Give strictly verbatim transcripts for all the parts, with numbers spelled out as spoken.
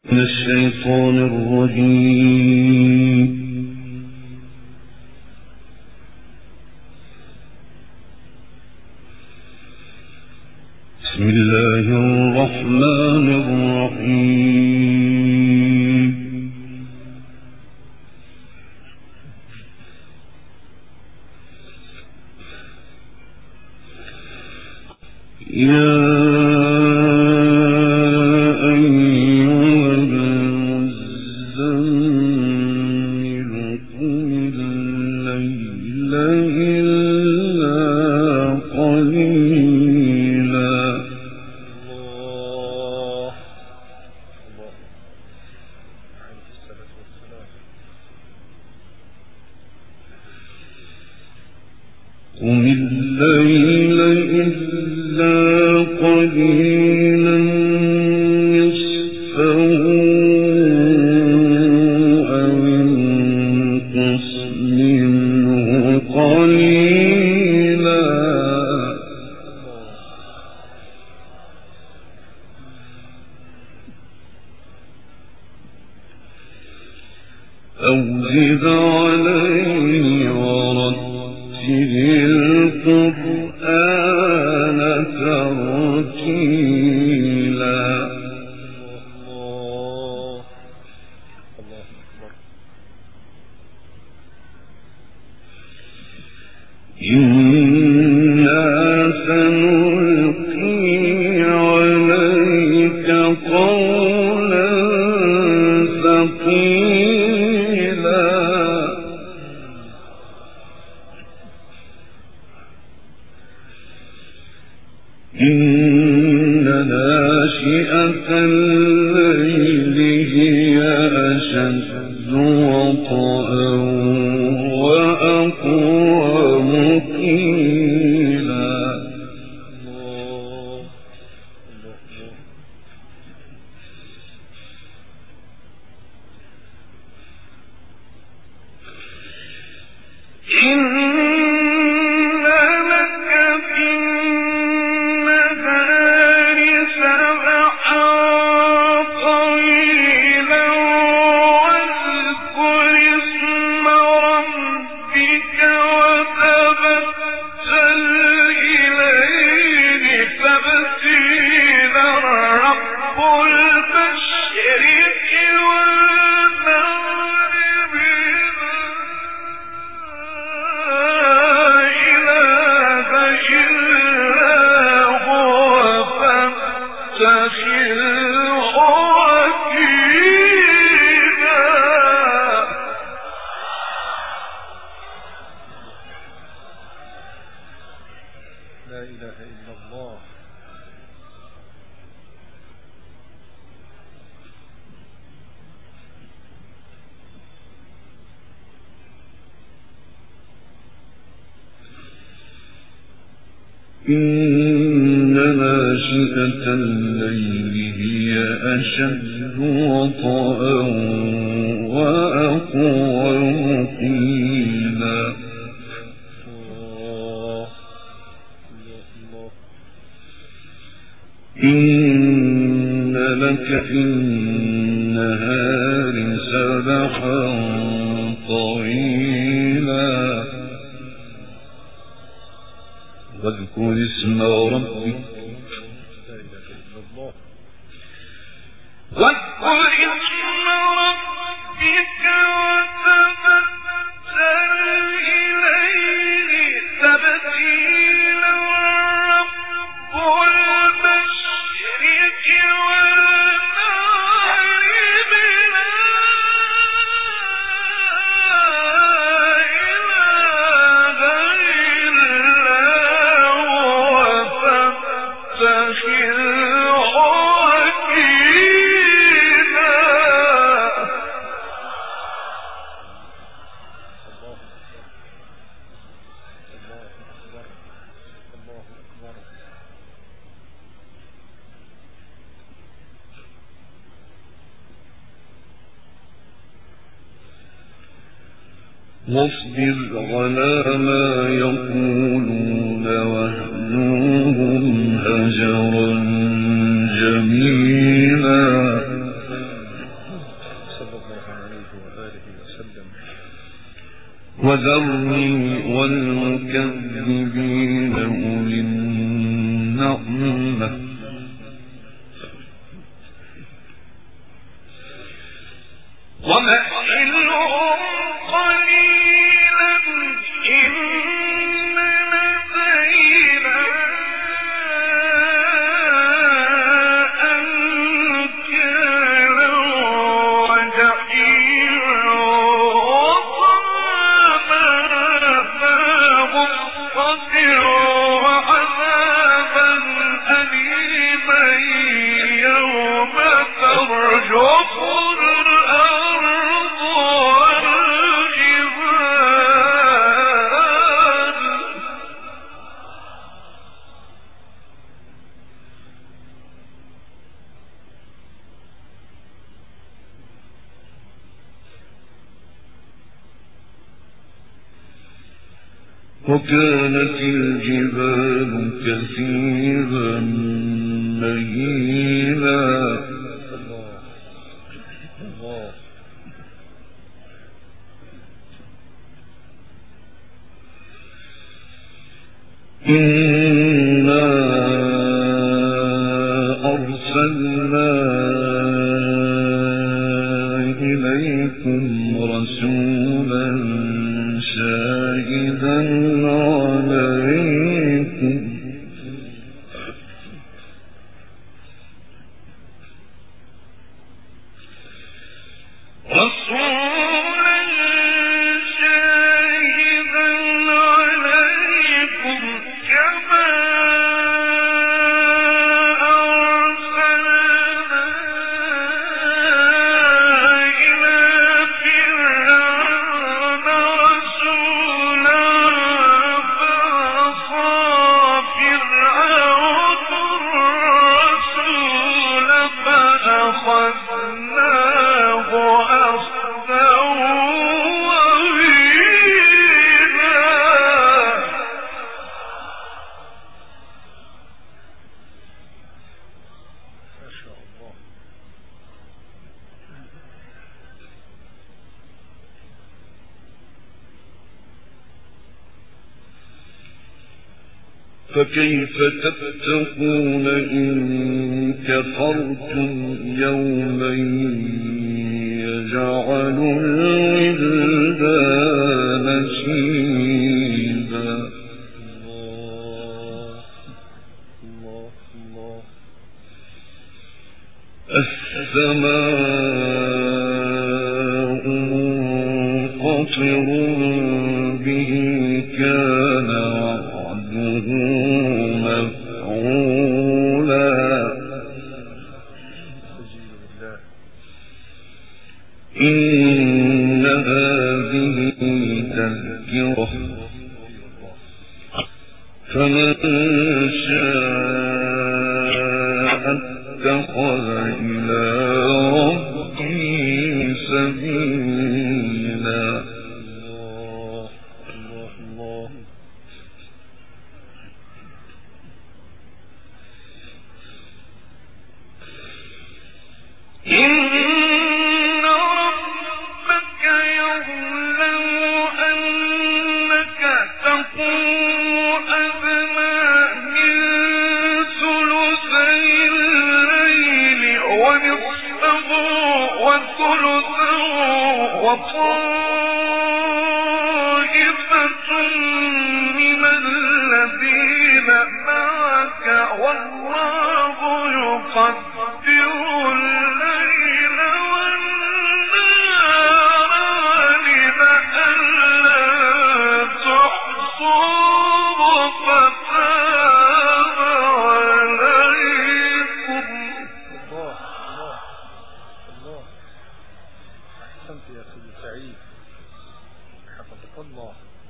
من الشيطان الرجيم. بسم الله الرحمن الرحيم. يا قم الليل إلا قليلا نصفه أو انقص منه قليلا أو زد عليه ورتل القرآن ترتيلا. إنا سنلقي عليك قولا ثقيلا. إن ناشئة الليل هي أشد وطئا وأقوم قيلا. إن لا إله إلا الله. إن ناشئة الليل هي أشد وطئا وأقوم قيلا. إن لك في النهار سبحا طويلا واذكر اسم ربك واذكر اسم ربك وتبتل إليه تبتيلا. رب المشرق والمغرب لا إله إلا هو فاتخذه وكيلا. واصبر على ما يقولون واهجرهم هجرا جميلا. وذرني والمكذبين أولي النعمة ومهلهم قليلا إن لدينا أنكالا وجحيما وطعاما ذا غصة وعذابا أليما يوم ترجف وكانت الجبال كثيبا مهيلا إنا أرسلنا إليكم رسولا شاهدا عليكم رسولا شاهدا عليكم كما أرسلنا إلى فرعون رسولا فعصى فرعون الرسول فأخذناه أخذا وبيلا فكيف تتقون إن كفرتم يوما يجعل الولدان شيبا السماء منفطر به كان وعده مفعولا إن هذه تذكرة فمن شاء اتخذ إلى ربه سبيلا إن ربك يعلم أنك تقوم أدنى من ثلثي الليل ونصفه وثلثه وطائفة من الذين معك والله يقدر الليل والنهار علم أن لا تحصوا فتاب عليكم. الله الله الله أحسنت يا سيدي سعيد حفظك الله.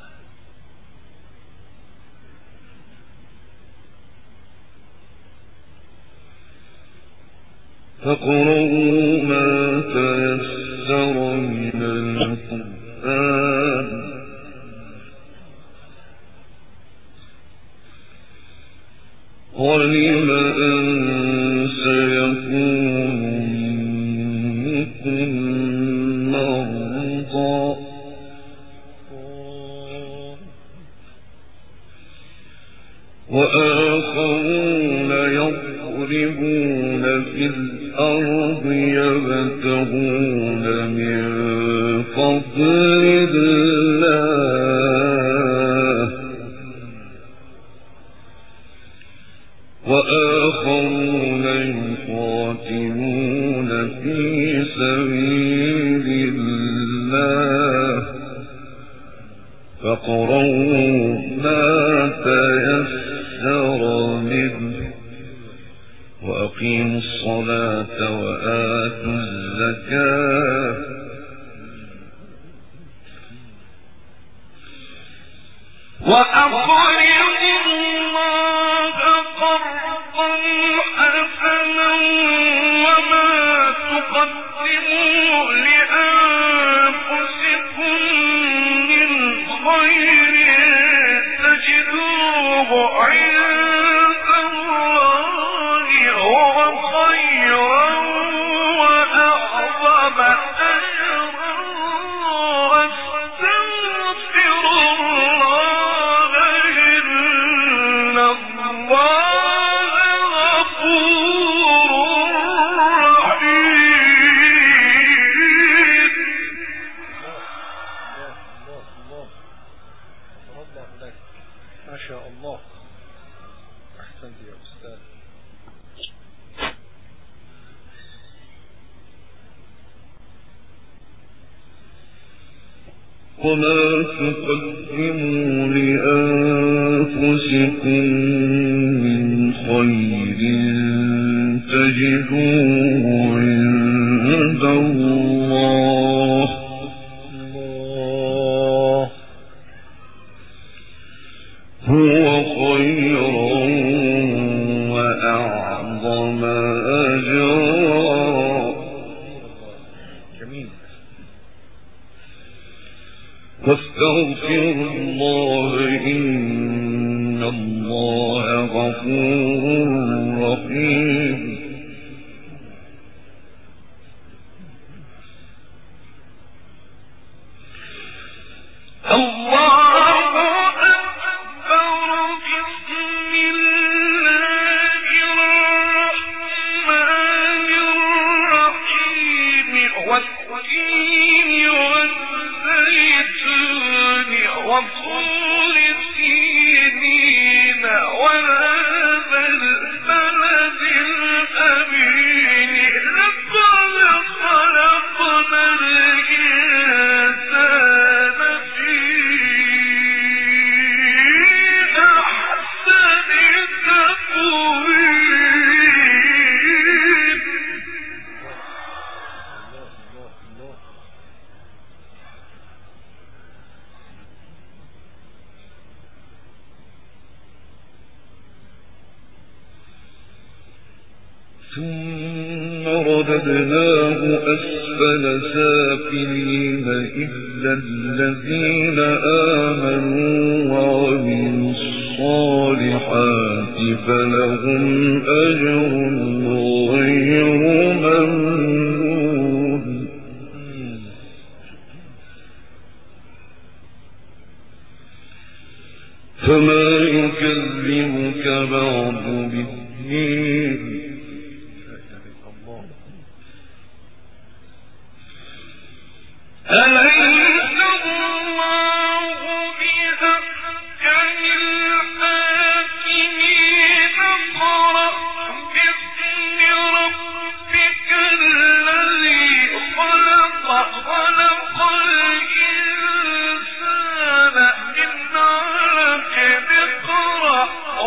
فاقرؤوا ما تيسر من القرآن علم أن سيكون منكم مرضى الأرض يبتغون من فضل الله وآخرون يقاتلون في سبيل الله فاقرؤوا ما تيسر منه وأقيموا الصلاة وآتوا الزكاة وأقرضوا الله قرضا حسنا وما تقدموا لأنفسكم من خير تجدوه عند الله هو خيرا وأعظم أجرا واستغفروا الله إن الله غفور رحيم. ما شاء الله. أحسنت يا أستاذ. وما تقدموا لأنفسكم من خير تجدوه عند الله الله هو خيرا وأعظم أجرا. جميل. واستغفروا الله إن الله غفور رحيم. الله أكبر بسم الله الرحمن الرحيم والتين والزيتون وطور سينين وهذا البلد الأمين لقد خلقنا الإنسان في أحسن تقويم. ثم رددناه أسفل سافلين إلا الذين آمنوا وعملوا الصالحات فلهم أجر غير ممنون. فما يكذبك بعد بالدين أليس الله بأحكم الحاكمين اقرأ باسم ربك الذي خلق خلق الإنسان من علق اقرأ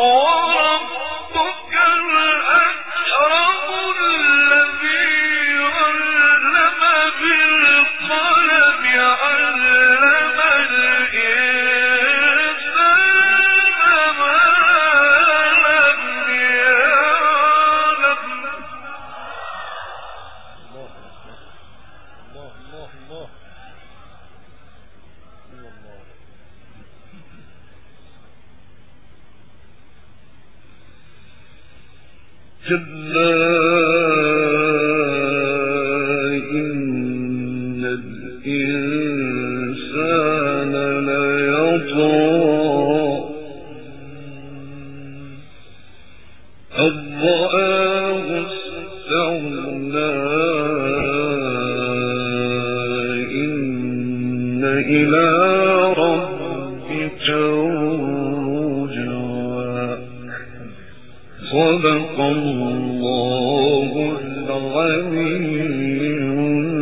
وربك الأكرم الذي علم بالقلم علم الإنسان ما لم يعلم. الله الله الله الله الله. كلا إن الإنسان ليطغى أن رآه استغنى إن إلى ربك الرجعى. صدق الله العلي